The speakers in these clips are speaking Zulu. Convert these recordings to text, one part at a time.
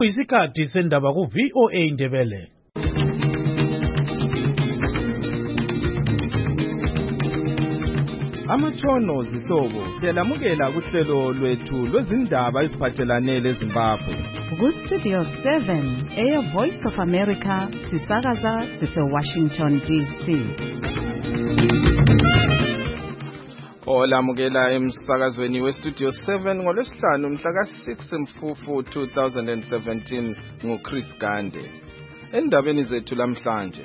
Isikhathi sendaba ku VOA Ndebele. Amatshono zihlobo siyalamukela kuhlelo lwethu lwezindaba eziphathelane leZimbabwe. Ku Studio 7 Air Voice of America sisakaza sise-Washington DC. Olamukela emsakazweni weStudio 7 ngolwesihlanu mhla ka-6 Mfumfu 2017 nguChris Gande. Endabeni zethu lamhlanje.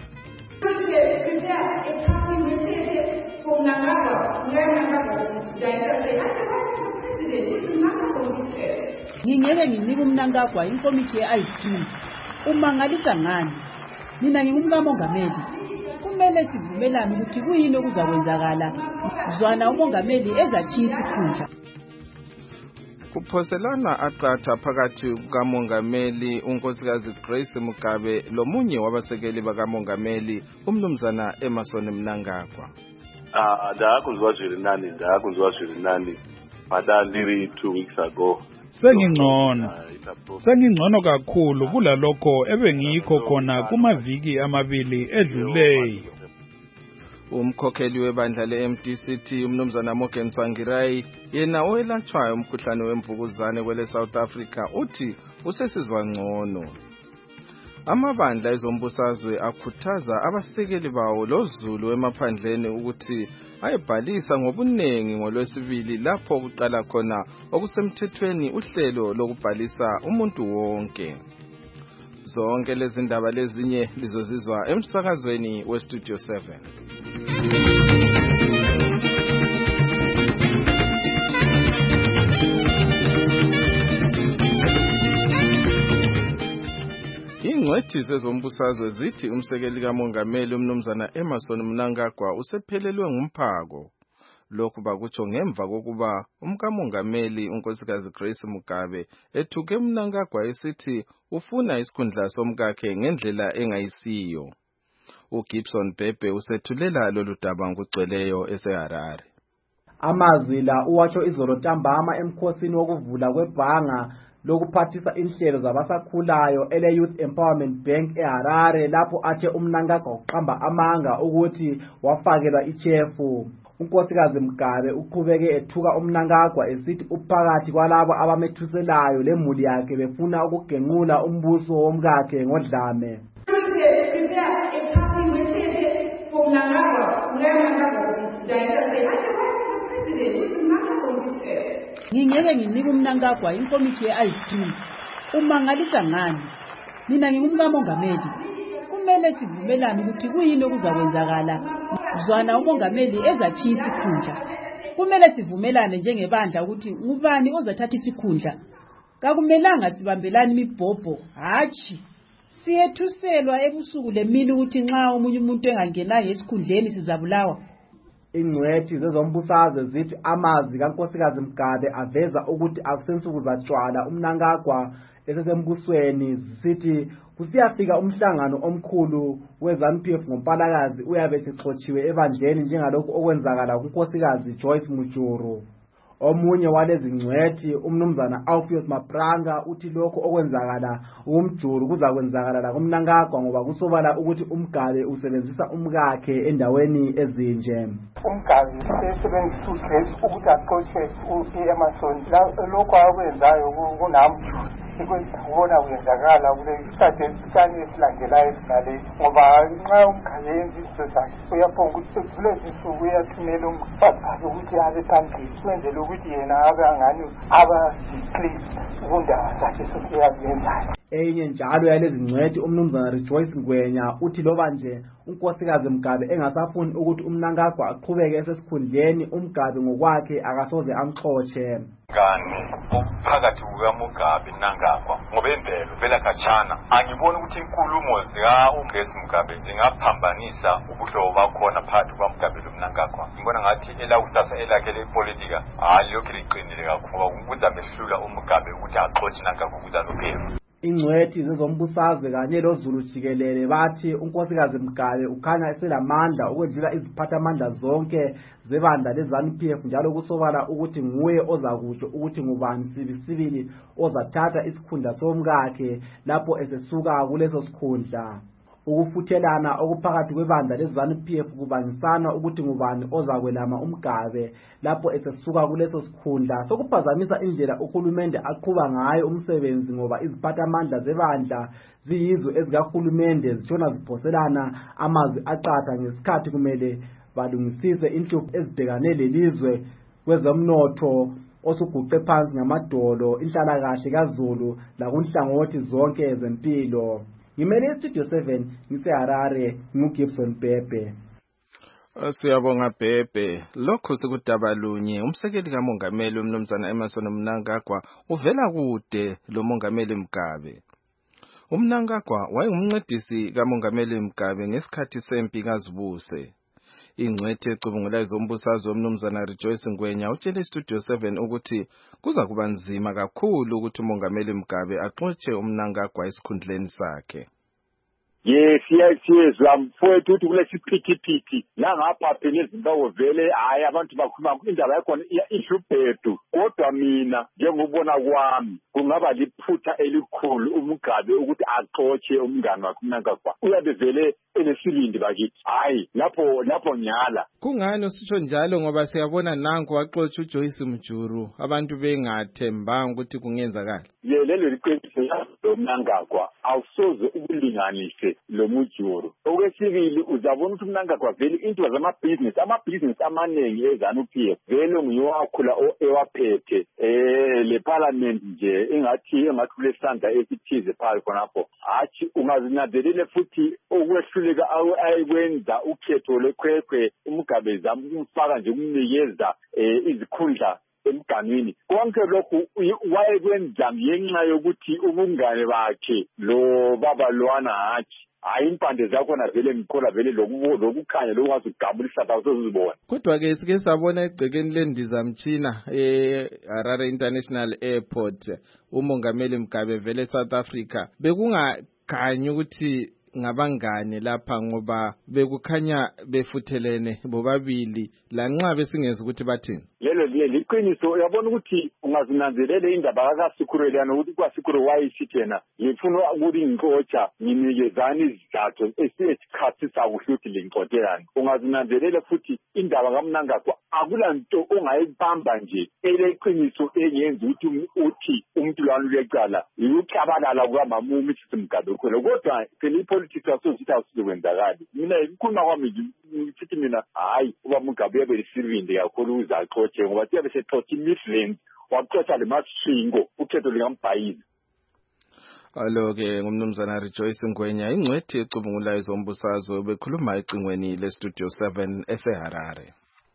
Ngingeke nginike uMnangagwa inkomiti ye-IC. Umangalisa ngani? Mina ngingumkamongameli. Kumele sivumelane ukuthi kuyini okuzakwenzakala. Zwana umongameli ezachiya isikhundla. Kuphoselana aqatha phakathi kukamongameli unkosikazi Grace Mugabe lomunye wabasekeli bakamongameli umnumzana Emmerson Mnangagwa. Ndakuzwa zviri nani padandiri 2 weeks ago. Sengingcono kakhulu kulalokho ebengikho khona kumaviki amabili edluleyo. Umkhokheli webandla le-MDCT umnumzana Morgan Tsvangirai yena oyelatshwayo umkhuhlane wemvukuzane kwele South Africa uthi usesizwa ngcono. Amabandla ezombusazwe akhuthaza abasekeli bawo loZulu emaphandleni ukuthi ayebhalisa ngobunengi ngolwesibili lapho kuqala khona okusemthethweni uhlelo lokubhalisa umuntu wonke. Zonke lezi ndaba lezinye lizozizwa emsakazweni weStudio 7. Ingcwethi zezombusazwe zithi umsekeli kamongameli umnumzana Emmerson Mnangagwa usephelelwe ngumphako. Lokhu bakutsho ngemva kokuba umkamongameli unkosikazi Grace Mugabe ethuke Mnangagwa esithi ufuna isikhundla somkakhe ngendlela engayisiyo. uGibson Bhebhe usethulela lolu daba ngugcweleyo eseHarare. Amazwi la uwatsho izolo ntambama emkhosini wokuvula kwebhanga lokuphathisa inhlelo zabasakhulayo ele-Youth Empowerment Bank eHarare lapho athe uMnangagwa uqamba amanga ukuthi wafakelwa ichefu. Unkosikazi Mugabe uqhubeke ethuka uMnangagwa esithi uphakathi kwalabo abamethuselayo lemuli yakhe befuna ukugenqula umbuso womkakhe ngodlame. Ngingeke nginike uMnangagwa inkomiti ye-IC. Umangalisa ngani? Mina ngingumkamongameli. Kumele sivumelane ukuthi kuyini okuzakwenzakala. Zwana umongameli ezachiya isikhundla. Kumele sivumelane njengebandla ukuthi ngubani ozathatha isikhundla. Kakumelanga sibambelane imibhobho, hatshi. Siyethuselwa ebusuku lemini ukuthi nxa omunye umuntu engangenanga esikhundleni sizabulawa. Ingcwethi zezombusazwe zithi amazwi kankosikazi Mugabe aveza ukuthi akusensuku zatshwala uMnangagwa esesembusweni zisithi kusiyafika umhlangano omkhulu weZANU-PF ngoMpalakazi uyabe sexotshiwe ebandleni njengalokho okwenzakala kunkosikazi Joyce Mujuru. Omunye walezi ngcwethi umnumzana Alpheus Mapranga uthi lokho okwenzakala uMjuru kuzakwenzakala la kuMnangagwa ngoba kusobala ukuthi uMgabe usebenzisa umkakhe endaweni ezinje. Umgabe usebenzisa uGrace ukuthi aqotshe uEmmerson lokho akwenzayo kunamjuru. Sikubona kwenzakala kule isikhathi esihlanu esilandelayo esinale ngoba nxa uMgabe yenza izinto zakhe uyaphonga ukuthi kulezi nsuku uyathumela umfazi ukuthi abe phambili kwenzela ukuthi yena abe angani aba-please kundaba zakhe sokuyazenzayo. Enye njalo yalezi ngcwethi umnumzana Rejoice Ngwenya uthi loba nje unkosikazi Mugabe engasafuni ukuthi uMnangagwa aqhubeke esesikhundleni uMgabe ngokwakhe akasoze amxotshe. Kani phakathi kukaMugabe Mnangagwa ngoba imvelo vela khatshana angiboni ukuthi inkulumo zika Mugabe zingaphambanisa ubuhlobo bakhona phakathi kwaMugabe noMnangagwa. Ngibona ngathi elakusasa elakhe lepolitika lokhu liqinile kakhulu ngoba kuzamehlula uMugabe ukuthi axotshe Mnangagwa ukuze anophelo. Ingcwethi zezombusazwe kanye loZulu jikelele bathi unkosikazi Mgabe ukhanya eselamandla ukwedlula iziphathamandla zonke zebandla leZANU-PF njalo kusobala ukuthi nguye ozakutsho ukuthi ngubani sibili ozathatha isikhundla somkakhe lapho esesuka kuleso sikhundla. Ukufuthelana okuphakathi kwebandla leZANU-PF kubangisana ukuthi ngubani ozakwelama uMgabe lapho esesuka kuleso sikhundla sokuphazamisa indlela uhulumende aqhuba ngayo umsebenzi ngoba iziphathamandla zebandla ziyizo ezikahulumende zitshona ziphoselana amazwi aqatha ngesikhathi kumele balungisise inhlupho ezibhekane lelizwe kwezomnotho osuguqe phansi ngamadolo inhlalakahle kaZulu lakunhlangothi zonke zempilo. Ngimele Studio 7 ngiseHarare nguGibson Bhebhe. Siyabonga Bhebhe. Lokho sekudaba lunye umsekeli kamongameli umnumzana Emmerson Mnangagwa uvela kude lo mongameli Mgabe. UMnangagwa wayengumncedisi kamongameli Mgabe ngesikhathi sempi kaZibuse. Ingcwethi ecubungula izombusazwe umnumzana Rejoice Ngwenya utshele Studio 7 ukuthi kuza kuba nzima kakhulu ukuthi umongameli Mgabe axotshe uMnangagwa esikhundleni sakhe. Yes, mfowethu uthi kulesiphithiphithi langapha phela eZimbabwe vele hayi abantu bakhuluma indaba yakhona ihluphethu kodwa mina njengobona kwami kungaba liphutha elikhulu uMgabe ukuthi axotshe umngane wakhe uMnangagwa uyabe vele enesibindi bakithi hayi lapho nyala. Kungani usisho njalo ngoba siyabona nanku waxotsha uJoyce Mjuru abantu bengathembanga ukuthi kungenzakala. Lelo liqiniso loMnangagwa awusoze ukulinganise lo Mjuru. Okwesibili uzabona ukuthi uMnangagwa vele into zamabhizinisi amaningi eZANU-PF vele nguyowakhula ewaphethe le parliament nje engathi kulesandla esithize phakathi khonapho hathi ungazinanzelele futhi ukwehluleka ayikwenza ukhetho lekhwekhwe uMgabe zamfaka nje kumnikeza izikhundla emganwini konke lokhu wayekwenza ngenxa yokuthi ubungane bakhe lo baba lwana hathi hayi impande zakhona vele ngikhola vele lokukhanya lokungazigabula ihlaba sozibona. Kodwa ke sike sabona egcekeni lendizamtshina Harare International Airport umongameli Mgabe vele South Africa bekungakhanyi ukuthi ngabangane lapha ngoba bekukhanya befuthelene bobabili lanxa besingeza ukuthi bathini. Lelo liqiniso uyabona ukuthi ungazinanzelela indaba kaSikhurelana ukuthi kwaSikhuro wayisithena ngifuna ukuthi ngixotsha nginikezana izizathu esikhathi sakuhle ukuthi lingixotshelana. Ungazinanzelela futhi indaba kaMnangagwa akulanto ongayibamba nje eleqiniso engenza ukuthi umuntu lwani lecala ukuchabalala kwamama uMthisi Mgabe khona kodwa phela ipolitics asosithi asizokwenzakala. Mina ngikhuluma kwami ngithi mina hayi uba Mgabe yabe lisivinde kakhulu uzaxotshe ngoba siyabe sexotsha iMidlands waxotsha lemashingo ukhetho likaMbhayisi. Alo-ke ngumnumzana Rejoice Ngwenya ingcwethi ecubungula izombusazwe bekhuluma ecingweni leStudio 7 eseHarare.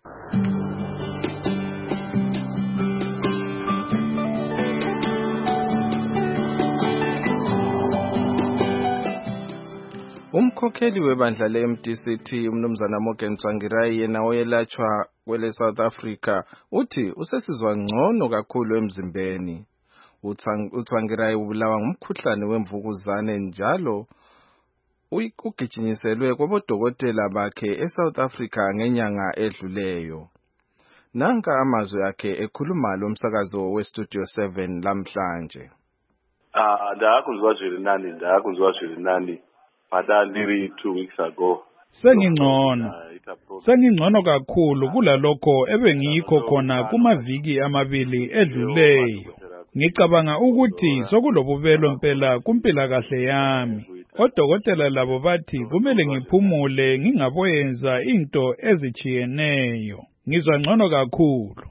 Umkhokheli webandla le-MDCT umnumzana Morgan Tsvangirai yena oyelatshwa kwele South Africa uthi usesizwa ngcono kakhulu emzimbeni. uTsvangirai ubulawa ngumkhuhlane wemvukuzane njalo ugijinyiselwe kwabodokotela bakhe eSouth Africa ngenyanga edluleyo. Nanka amazwi akhe ekhuluma lo msakazo weStudio 7 lamhlanje. Ndakuzwa zwiri nani madaliri 2 weeks ago. Sengingcono kakhulu kulalokho ebengikho khona kumaviki amabili edluleyo. Ngicabanga ukuthi sokulobubelo impela kumpilakahle yami. Odokotela labo bathi kumele ngiphumule ngingaboyenza into ezichiyeneyo. Ngizwa ngcono kakhulu.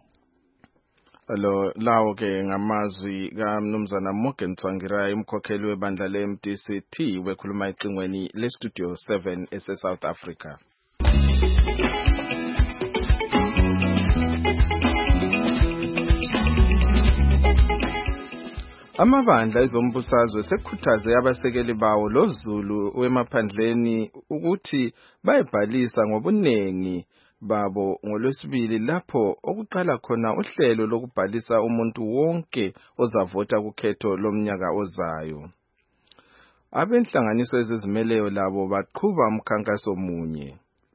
Lawo ke ngamazwi kaMnumzana Morgan Tsvangirai umkhokheli webandla le-MDCT wekhuluma ecingweni leStudio 7 ese-South Africa. Amabandla ezombusazwe sekukhuthaze abasekeli bawo loZulu wemaphandleni ukuthi bayibhalisa ngobunengi babo ngolwesibili lapho okuqala khona uhlelo lokubhalisa umuntu wonke ozavota kukhetho lomnyaka ozayo. abenhlanganiso ezizimeleyo labo baqhuba umkhankaso munye.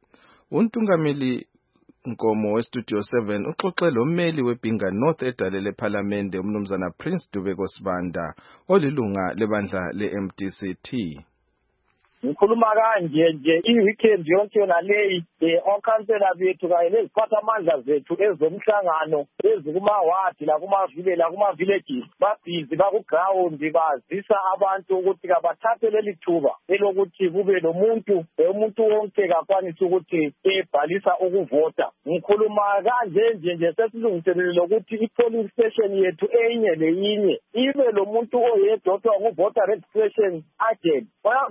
Untungameli Nkomo weStudio 7 uxoxe lommeli weBhinga North edalele ePhalamende umnumzana Prince Dubeko Sibanda olilunga lebandla leMDC-T. Ngikhuluma kanje nje iweekend yonke yona leyi okhansela bethu kanye neziphathamandla zethu ezomhlangano ezikuma-ward la kumavile la kuma-villages babhizi baku-ground bazisa abantu ukuthi kabathathe leli thuba elokuthi kube umuntu wonke kakwanise ukuthi ebhalisa ukuvota. Ngikhuluma kanje nje sesilungiselele lokuthi i-polling station yethu enye leyinye ibe lo muntu oyedwa ku-voter registration agent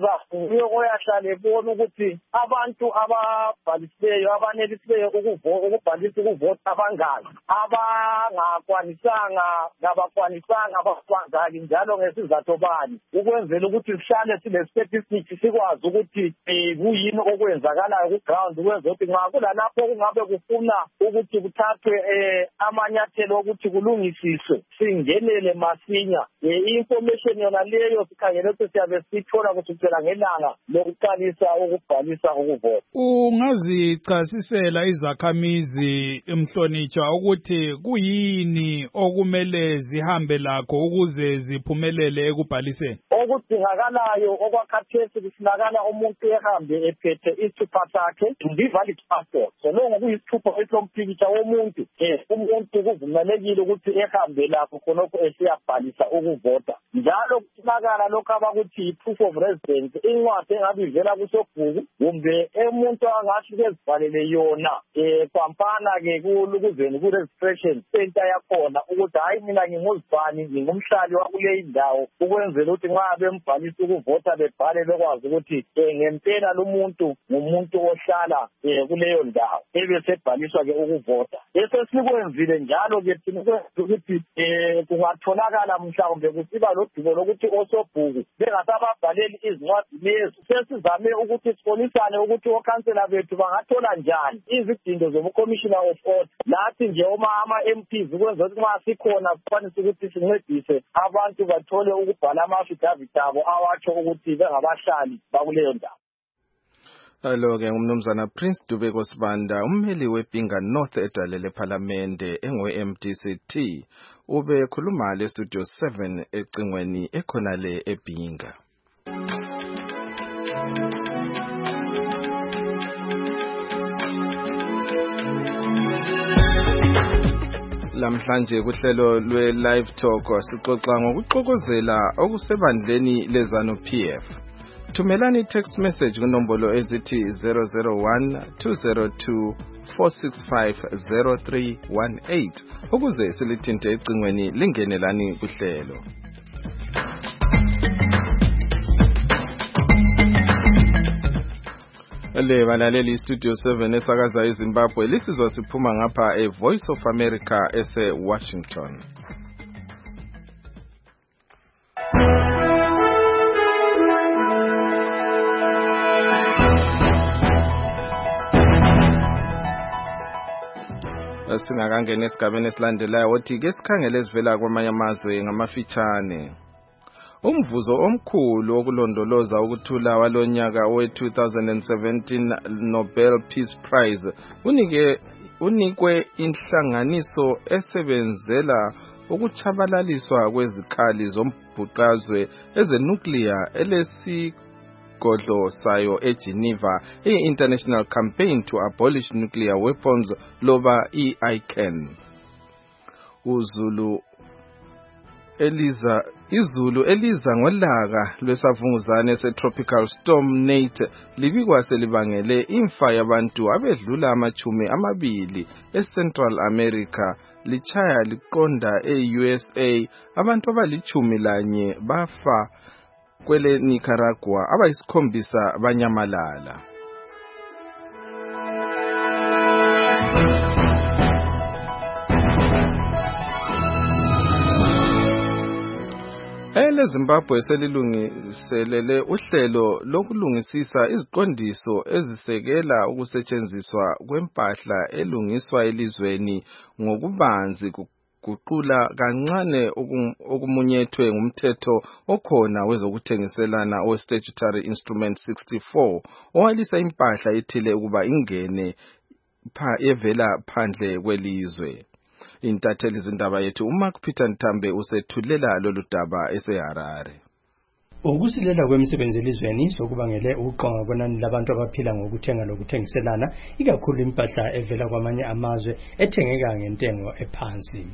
oyahlala ebona ukuthi abantu ababhalisileyo abanelisileyo ukubhalisa ukuvota abangaki abangakwanisanga ngabakwanisanga abafazaki njalo ngesizathu bani ukwenzela ukuthi sihlale sile-statistics sikwazi ukuthi kuyini okwenzakalayo ku-ground ukwenzela ukuthi nxa kulalapho kungabe kufuna ukuthi kuthathwe amanyathelo ukuthi kulungisiswe singenele masinya. I-information yona leyo sikhangele ukuthi siyabe sithola kusukela ngelanga lokuqalisa ukubhalisa ukuvota. Ungazichasisela izakhamizi Mhlonitshwa ukuthi kuyini okumele zihambe lakho ukuze ziphumelele ekubhaliseni? Okudingakalayo okwakhathesi kufunakala umuntu ehambe ephethe isithupha sakhe valid passport. So lonke kuyisithupha esompikitsha womuntu umuntu kuvumelekile ukuthi ehambe lapho khonokho esiyabhalisa ukuvota. Njalo kufunakala lokho abakuthi proof of residence, incwadi engabe ivela kusobhuku kumbe umuntu angathi kezibhalele yona kwampana-ke kulukuzeni ku-registration center yakhona ukuthi hayi mina nginguzibani ngingumhlali wakuleyi ndawo ukwenzela ukuthi nxa bembhalisa ukuvota bebhale bekwazi ukuthi ngempela lumuntu ngumuntu ohlala kuleyo ndawo ebesebhaliswa-ke ukuvota. Esesikwenzile njalo-ke thina ukuthi kungatholakala mhlawumbe kusiba lodubo lokuthi osobhuku bengasababhaleli izincwadi lezi sesizame ukuthi sibonisane ukuthi okhansela bethu bangathola njani izidingo zobucommissioner of order lathi nje ama-MPs ukwenzela ukuthi nxa sikhona sikwanise ukuthi sincedise abantu bathole ukubhala ama-affidavit abo awatsho ukuthi bengabahlali bakuleyo ndawo. Alo-ke umnumzana Prince Dubeko Sibanda ummeli weBhinga North edalele ePhalamende engwe-MDC-T ube khuluma leStudio 7 ecingweni ekhonale eBhinga. Lamhlanje kuhlelo lwe-Live Talk sixoxa ngokuxokozela okusebandleni leZANU-PF. Thumelani i-text message kunombolo ezithi 001-202-465-0318 ukuze silithinte ecingweni lingenelani kuhlelo. Le balaleli Studio 7 esakaza eZimbabwe lisizwa siphuma ngapha eVoice of America ese-Washington. Singakangena esigabeni esilandelayo wothi ke sikhangele ezivela kwamanye amazwe ngamafitshane. Umvuzo omkhulu wokulondoloza ukuthula walonyaka we-2017 Nobel Peace Prize unikwe inhlanganiso esebenzela ukuchabalaliswa kwezikhali zombhuqazwe ezenuclear elesigodlo sayo eGeneva i-International Campaign to Abolish Nuclear Weapons loba i-ICAN. Izulu eliza ngolaka lwesavunguzane se-Tropical Storm Nate libikwa selibangele imfa yabantu abedlula amachumi eCentral America lichaya liqonda e-USA abantu abali-11 bafa kwele Nicaragua abayisikhombisa banyamalala. Zimbabwe selilungiselele uhlelo lokulungisisa iziqondiso ezisekela ukusetshenziswa kwempahla elungiswa elizweni ngokubanzi ukuguqula kancane okumunyethwe ngumthetho okhona wezokuthengiselana o-Statutory Instrument 64 owalisa impahla ethile ukuba ingene evela phandle kwelizwe. Intatheli zindaba yethu uMark Peter Ntambe usethulela lolu daba eseHarare. Ukusilela kwemisebenzi elizweni sokubangele ukuqonga kwenani labantu abaphila ngokuthenga lokuthengiselana ikakhulu impahla evela kwamanye amazwe ethengeka ngentengo ephansi.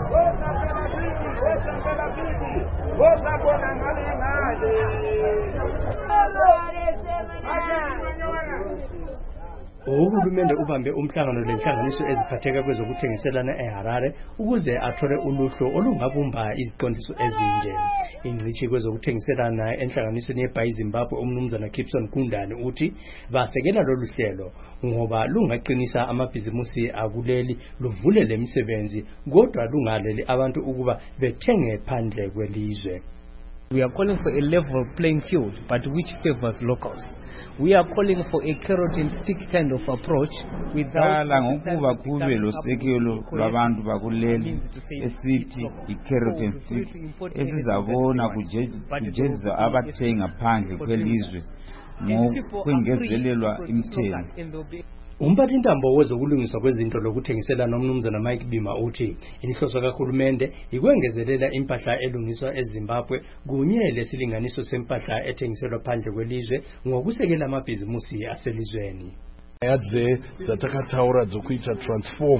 Uhulumende ubambe umhlangano lenhlanganiso eziphatheka kwezokuthengiselana eHarare ukuze athole uluhlu olungabumba iziqondiso ezinje. Ingcitshi kwezokuthengiselana enhlanganisweni yeBhayi Zimbabwe umnumzana Gibson Kundane uthi basekela lolu hlelo ngoba lungaqinisa amabhizimusi akuleli luvule lemisebenzi kodwa lungaleli abantu ukuba bethenge phandle kwelizwe. We are calling for a level playing field, but which favors locals. We are calling for a carrot and stick kind of approach without ngokuba kube losekelo lwabantu bakuleli esithi i-carrot and stick esizabona kujezisa abathengi ngaphandle kwelizwe ngokwengezelelwa imithelo. Umphathintambo wezokulungiswa kwezinto lokuthengiselana umnumzana Mike Bima uthi inhloso kahulumende ikwengezelela impahla elungiswa eZimbabwe kunye lesilinganiso sempahla ethengiselwa phandle kwelizwe ngokusekela amabhizimusi aselizweni. Yadze zatakataura zokuita transform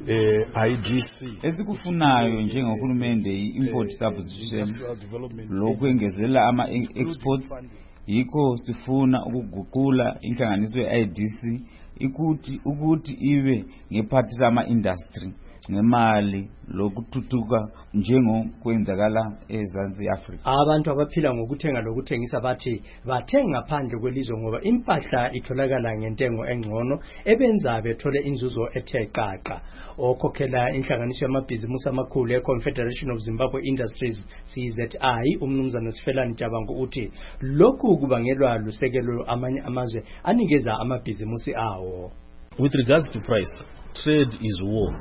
IDC esikufunayo njengohulumende i-import substitution lokwengezela ama-exports yikho sifuna ukuguqula inhlanganiso ye-IDC ukuthi ibe ngephathisa ama-industry ngemali lokuthuthuka njengokwenzakala eZansi Africa. Abantu abaphila ngokuthenga lokuthengisa bathi bathenga phandle kwelizwe ngoba impahla itholakala ngentengo engcono ebenza bethole inzuzo ethe qaqa. Okhokhela inhlanganiso yamabhizimusi amakhulu eConfederation of Zimbabwe Industries CZI umnumzana Sifelani Jabangu uthi lokhu kubangelwa lusekelo amanye amazwe anikeza amabhizimusi awo. With regards to price, trade is war.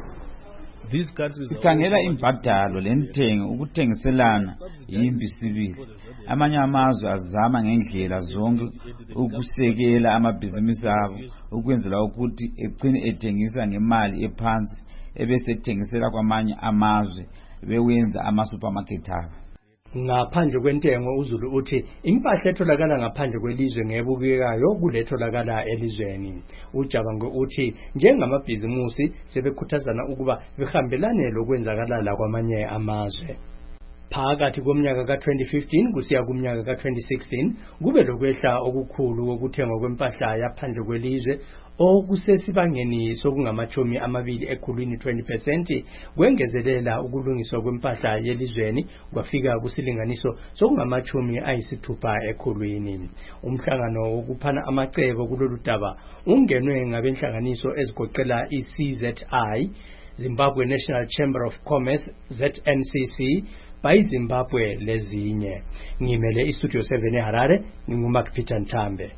Sikhangela imbadalo lentengo ukuthengiselana yimbi sibili. Amanye amazwe azama ngendlela zonke ukusekela amabhizimusi abo ukwenzela ukuthi egcine ethengisa ngemali ephansi ebese ethengisela kwamanye amazwe bewenza ama-supermarket abo. Ngaphandle kwentengo uZulu uthi impahla etholakala ngaphandle kwelizwe ngebukekayo kuletholakala elizweni. Ujabango uthi njengamabhizimusi sebekhuthazana ukuba behambelane lokwenzakala la kwamanye amazwe. Phakathi komnyaka ka-2015 kusiya kumnyaka ka-2016 kube lokwehla okukhulu kokuthengwa kwempahla yaphandle kwelizwe okusesibangeni sokungamachumi amabili ekhulwini 20% kwengezelela ukulungiswa kwempahla yelizweni kwafika kusilinganiso sokungamachumi ayisithupha ekhulwini. Umhlangano wokuphana amacebo kulolu daba ungenwe ngabenhlanganiso ezigoqela i-CZI, Zimbabwe National Chamber of Commerce, ZNCC, Bhayi Zimbabwe lezinye. Ngimele iStudio 7 eHarare, nginguMark Peter Ntambe.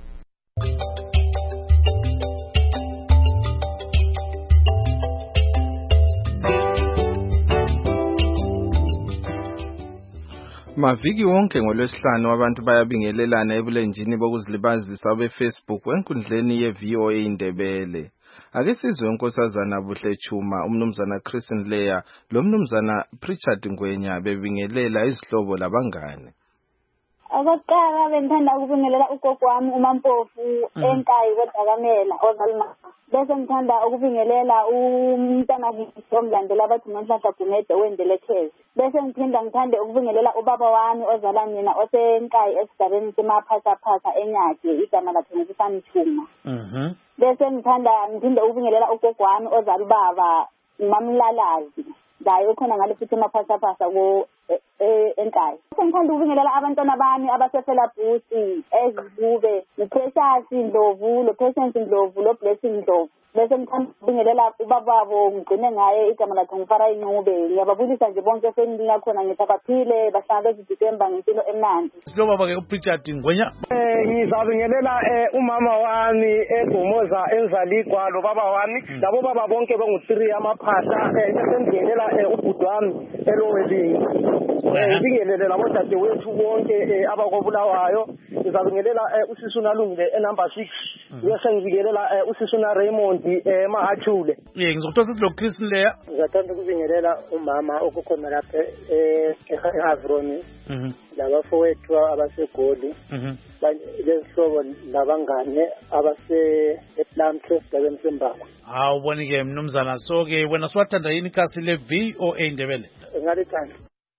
Maviki wonke ngolwesihlanu abantu bayabingelelana ebulenjini bokuzilibazisa beFacebook enkundleni yeVOA Indebele. Ake sizwe unkosazana Buhle Chuma, umnumzana Christian Leya, lo mnumzana Pritchard Ngwenya bebingelela izihlobo labangane. Okokuqala bengithanda ukubingelela ugogo wami uMampofu eNkayi koDakamela ozalima. Bese ngithanda ukubingelela umntana omlandela abathi uNhlanhla Gumede wendelethezi. Bese ngithande ukubingelela ubaba wami ozala mina oseNkayi esigabeni semaphasa eNyathe igama lakhe ngusani Chuma. Bese ngithanda ukubingelela ugogo wami ozala ubaba uMamlalazi. Dayo khona ngale futhi emaphasa eNkayi. Ngithanda ukubingelela abantwana bami abasefela Busi, Ezibube, uPrecious Ndlovu, lo Patience Ndlovu, lo Blessing Ndlovu. bese ngithanda ukubingelela ubaba wabo ngigcine ngaye igama lakhe ngifara inqube ngiyababulisa nje bonke sengilinga khona ngisabaphile bahlala beziDisemba ngempilo emnandi Silo baba ke uPricard Ngwenya ngizabingelela umama wami eGomoza enzaligwa lo baba wami labo baba bonke bengu3 amaphahla esengingelela ubhuti wami eLowelingi ngibingelele labo dadewethu bonke abakobulawayo ngizabingelela usisi Nalungile enumber 6 bese ngibingelela usisi Raymond Mahachule ngizokuthosa silo Chris Leya ngizathanda ukubingelela umama okukhona lapha eHavroni labafowethu abasegoli lezihlobo labangane abase-Plumtree esigabeni seMbakwa. Ubone ke mnumzana so ke wena siwathanda yini ikhasi le-VOA Ndebele? Ngalithanda.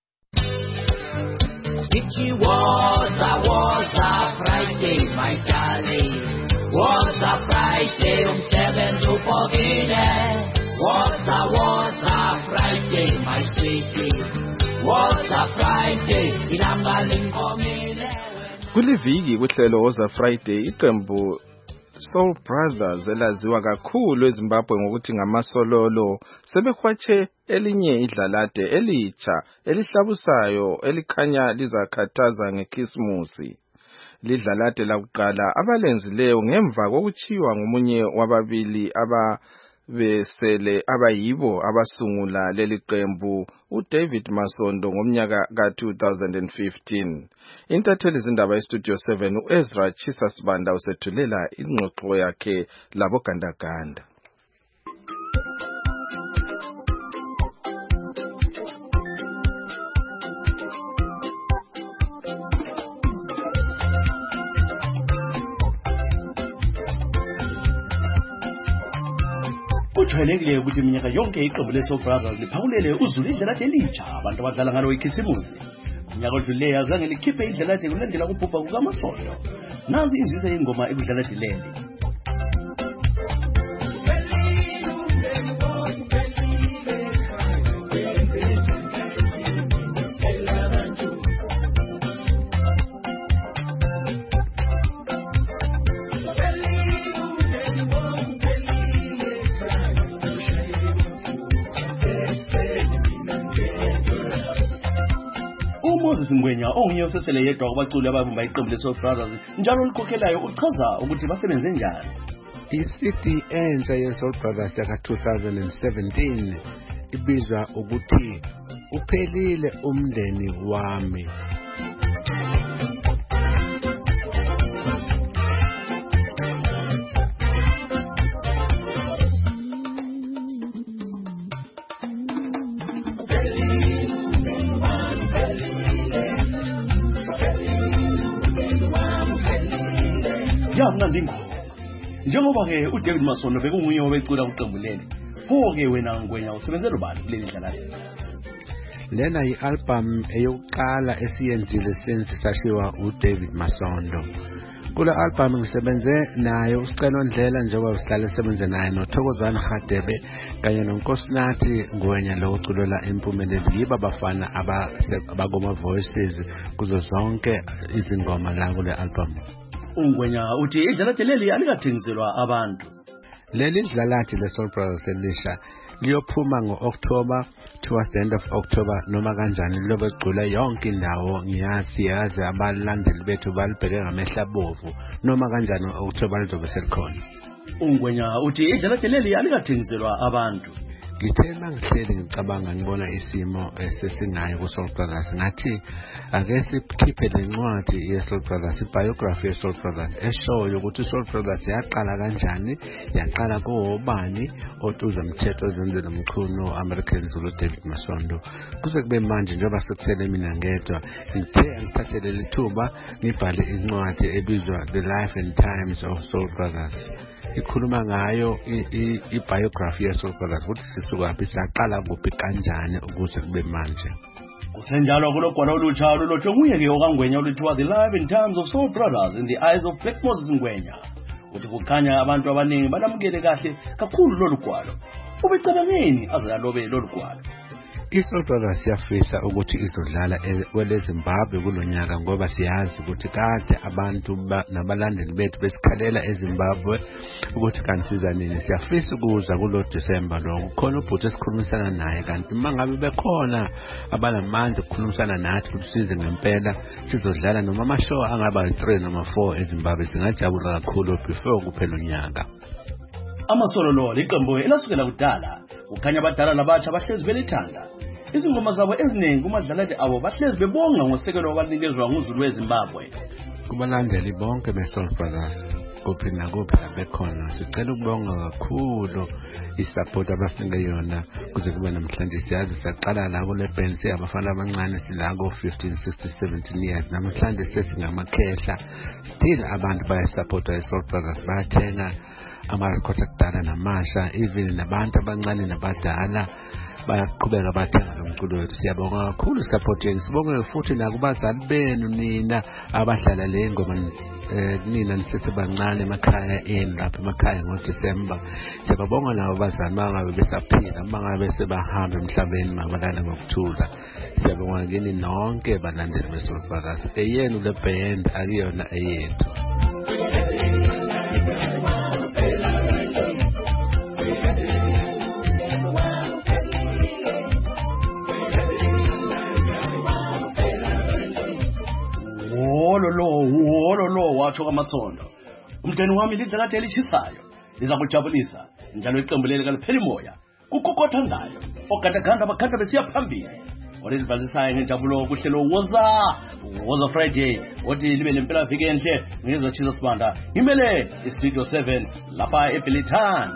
It was a Friday, my darling. Was a Friday, umsebenzi ufokile. Was a Friday, my sweetie. Was a Friday, ilanga lingomile. Kuliviki kuhlelo Woza Friday iqembu Soul Brothers elaziwa kakhulu eZimbabwe ngokuthi ngamasololo sebehwatshe elinye idlalade elitsha elihlabusayo elikhanya lizakhathaza ngeKrismusi. Lidlalade lakuqala abalenzileyo ngemva kokuchiwa ngomunye wababili besele abayibo abasungula leli qembu uDavid Masondo ngomnyaka ka2015. Intatheli izindaba eStudio 7 uEzra Chisasibanda usethulela ingxoxo yakhe labo gandaganda. Kujwayelekile ukuthi iminyaka yonke iqembu leSoul Brothers liphawulele uzulu idlalade elitsha abantu abadlala ngalo iKhisimusi. Unyaka odlulileyo azange likhiphe idlalade kulandela ukubhubha kukaMasondo. Nazi inzisa yengoma ekudlalade leli. Ngwenya onye osesele yedwa kubaculi ababumba iqembu leSoul Brothers njalo likhokhelayo uchaza ukuthi basebenze njani. I-CD entsha yeSoul Brothers yaka 2017 ibizwa ukuthi uphelile umndeni wami. Mnandingo njengoba ke uDavid Masondo bekunguye obecula uqembu leli pho ke wena Ngwenya usebenzela ubani kuleli dlala lena i-album eyokuqala esiyenzile senze sashiwa uDavid Masondo. Kule album ngisebenze naye uSicelo Ndlela njengoba usihlale sebenze naye noThokozani Hadebe kanye noNkosinathi Ngwenya lo uculela impumelelo yiba bafana abakoma voices kuzo zonke izingoma la kule album. Ungwenya uthi idlalade leli alikathengiselwa abantu. Leli dlalade leSoul Brothers elisha liyophuma ngo-October towards the end of October noma kanjani lilobe gcula yonke indawo ngiyazi abalandeli bethu balibheke ngamehla bovu noma kanjani October lizobe selikhona. Ungwenya uthi idlalade leli alikathengiselwa abantu. Ngithe mangihleli ngicabanga ngibona isimo esesingayo kuSoul Brothers ngathi ake sikhiphe lencwadi yeSoul Brothers ibiography yeSoul Brothers eshoyo ukuthi uSoul Brothers yaqala kanjani yaqala kobani oTuza Mthetho ozenzela umkhuno American Zulu David Masondo kuze kube manje njengoba sekusele mina ngedwa ngithe angithathele lithuba ngibhale incwadi ebizwa The Life and Times of Soul Brothers. Ikhuluma ngayo ibiography yeSoul Brothers ukuthi sisukaphi saqala kuphi kanjani ukuze kube manje. Kusenjalo kulogwalo olutsha lolotshwe nguye ke okaNgwenya oluthiwa The Life and Times of Soul Brothers in the Eyes of Black Moses Ngwenya. Uthi kukhanya abantu abaningi balamukele kahle kakhulu lolu gwalo. Ubecabangeni aze alobe lolu gwalo. iSoul Brothers siyafisa ukuthi izodlala kwele Zimbabwe kulonyaka ngoba siyazi ukuthi kade abantu nabalandeli bethu besikhalela eZimbabwe ukuthi kansiza nini. Siyafisa ukuza kulo December lo kukhona ubhuti esikhulumisana naye, kanti mangabe bekhona abanamandla ukukhulumisana nathi ukuthi size ngempela sizodlala noma amashow angaba 3 noma 4 eZimbabwe, singajabula kakhulu before kuphela unyaka. Amasololo liqembu elasukela kudala, ukhanya abadala nabatsha bahlezi belithanda. Izingoma zabo eziningi kumadlalathi abo bahlezi bebonga ngosekelo abanikezwa nguZulu weZimbabwe. Kubalandeli bonke beSoul Brothers kuphi nakuphi bekhona, sicela ukubonga kakhulu isupport abasinike yona kuze kube namhlanje. Siyazi saqala la kule band abafana abancane sila ko 15 16 17 years, namhlanje sesingamakhehla. Still abantu bayasupporta iSoul Brothers, bayathenga ama-records akudala namasha, even nabantu abancane nabadala bayaqhubeka bathenga lo mculo wethu. Siyabonga kakhulu support yenu. Sibonge futhi nakubazali benu nina abahlala le ngoma nina nisesebancane emakhaya enu lapha emakhaya ngoDisemba. Siyabonga nabo abazali bangabe besaphila, bangabe sebahamba emhlabeni mabalala ngokuthula. Siyabonga kini nonke balandeli beSoul Brothers. Eyenu le band akuyona eyethu. Wololo watsho kaMasondo. Umdeni wami lidlala kade lishisayo, liza kujabulisa njalo iqembu leli kalipheli moya kukokotha ngayo ogadaganda abakhanda besiya phambili. Olivalisayo ngenjabulo kuhlelo woza Friday othi libe lempela viki enhle ngizothiza sibanda ngimele iStudio 7 lapha eBilithani.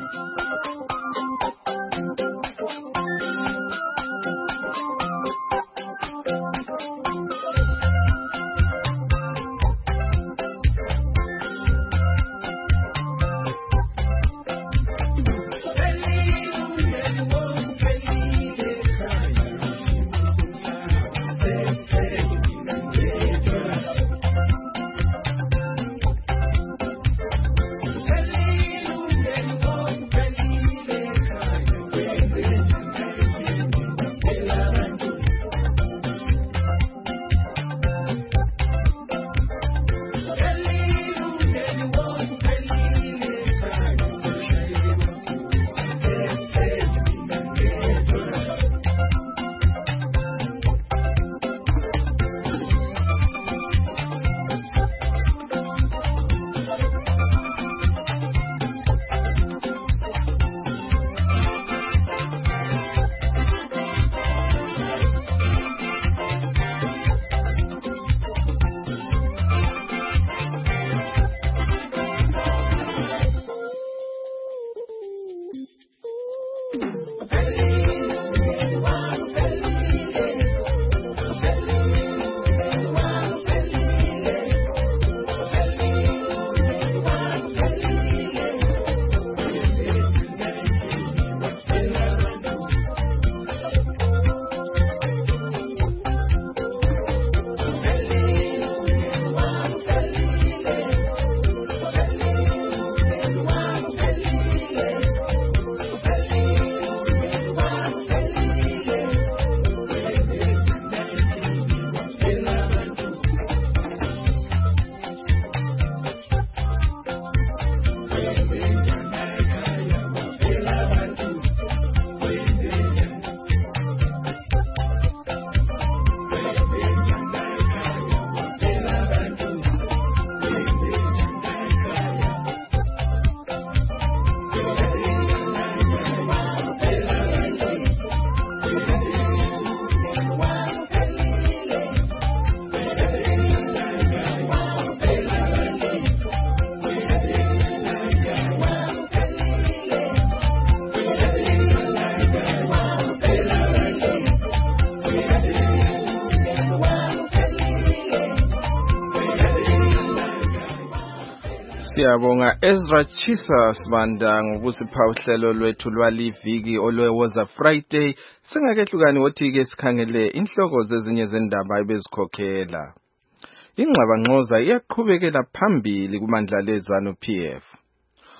Siyabonga Ezra Chisa Sibanda ngokusipha uhlelo lwethu lwaliviki olwewoza Friday. Singakehlukani wothi ke sikhangele inhloko zezinye zendaba ebezikhokhela. Ingxabangxoza iyaqhubekela phambili kumandla leZANU PF.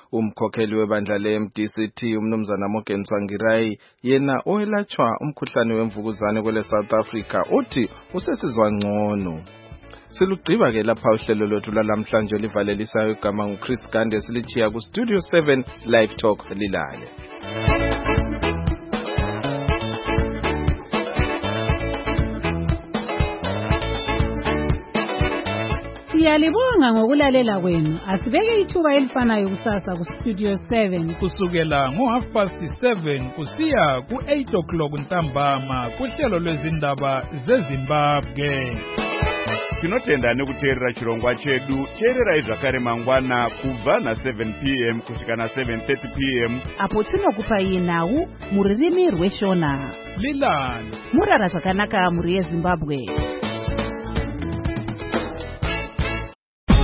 Umkhokheli webandla le-MDCT umnumzana Morgan Tsvangirai yena owelatshwa umkhuhlane wemvukuzane kwele South Africa uthi usesizwa ngcono. Silugqiba ke lapha uhlelo lwethu lalamhlanje livalelisayo igama nguChris Gande silichiya ku Studio 7 Live Talk lilale. Siyalibonga ngokulalela kwenu. Asibeke ithuba elifanayo kusasa ku Studio 7 kusukela ngo7:30 kusiya ku8:00 ntambama kuhlelo lwezindaba zeZimbabwe. Tinotenda nekuteerera chirongwa chedu. Teererai zvakare mangwana kubva na7 p.m. kusvika na7:30 p.m. apo tinokupai nhau muririmi rweshona. Lilani murara zvakanaka muri yeZimbabwe.